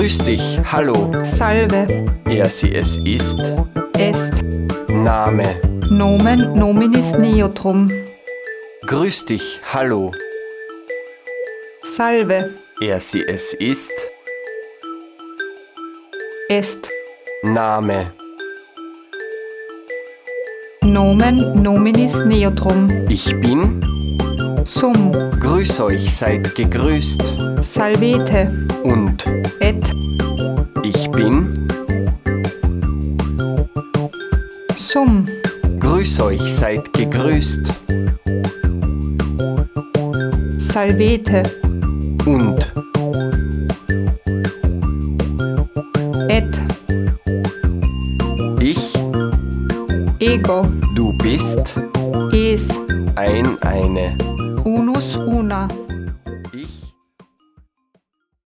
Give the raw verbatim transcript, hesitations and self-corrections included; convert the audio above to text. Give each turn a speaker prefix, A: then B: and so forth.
A: Grüß dich, hallo.
B: Salve,
A: Er, sie, es ist.
B: est,
A: Name.
B: Nomen nominis neutrum.
A: Grüß dich, hallo.
B: Salve,
A: Er, sie, es ist.
B: est,
A: Name.
B: Nomen nominis neutrum.
A: Ich bin.
B: Sum,
A: Grüß euch, seid gegrüßt.
B: salvete,
A: Und
B: et,
A: ich bin.
B: sum,
A: Grüß euch, seid gegrüßt.
B: salvete,
A: Und
B: et,
A: ich,
B: ego,
A: du bist.
B: es,
A: Ein, eine.
B: unus, una.